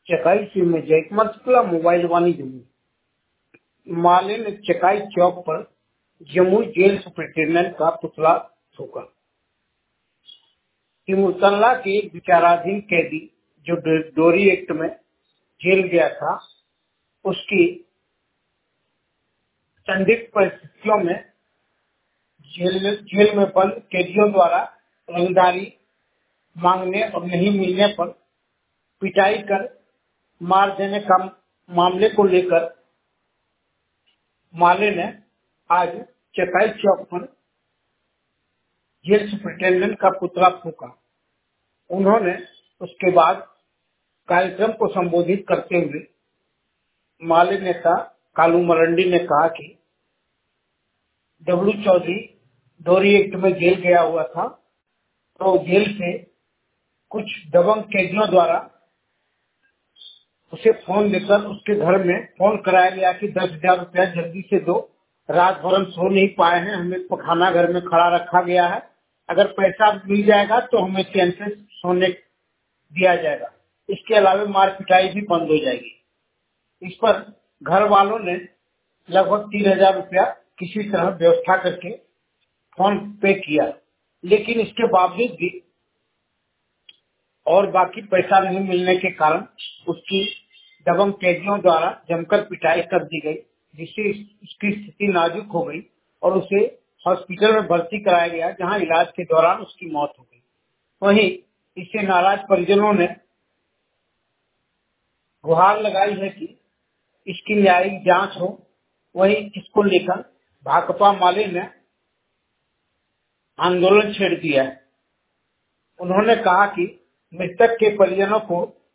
चकाई से में जयकुमार मोबाइल वानी जम्मू माले ने चकाई चौक पर जम्मू जेल सुपरिटेंडेंट का पुतला फूका। तिमुरतल्ला के एक विचाराधीन कैदी जो डोरी एक्ट में जेल गया था, उसकी संदिग्ध परिस्थितियों में जेल में बंद कैदियों द्वारा रंगदारी मांगने और नहीं मिलने पर पिटाई कर मार देने का मामले को लेकर माले ने आज चकाई चौक पर जेल सुपरिटेंडेंट का पुतला फूका। उन्होंने उसके बाद कार्यक्रम को संबोधित करते हुए माले नेता कालू मरंडी ने कहा कि डब्लू चौधरी डोरी एक्ट में जेल गया हुआ था, तो जेल से कुछ दबंग कैदियों द्वारा उसे फोन देकर उसके घर में फोन कराया गया कि 10,000 रुपया जल्दी से दो, रात भर हम सो नहीं पाए हैं, हमें पखाना घर में खड़ा रखा गया है, अगर पैसा मिल जाएगा तो हमें चैन से सोने दिया जाएगा, इसके अलावा मार पिटाई भी बंद हो जाएगी। इस पर घर वालों ने लगभग 3,000 रुपया किसी तरह व्यवस्था करके फोन पे किया, लेकिन इसके बावजूद भी और बाकी पैसा नहीं मिलने के कारण उसकी दबंग कैदियों द्वारा जमकर पिटाई कर दी गई, जिससे उसकी स्थिति नाजुक हो गई और उसे हॉस्पिटल में भर्ती कराया गया, जहां इलाज के दौरान उसकी मौत हो गई। वहीं इससे नाराज परिजनों ने गुहार लगाई है कि इसकी न्यायिक जांच हो। वहीं इसको लेकर भाकपा माले ने आंदोलन छेड़ दिया है। उन्होंने कहा कि मृतक के परिजनों को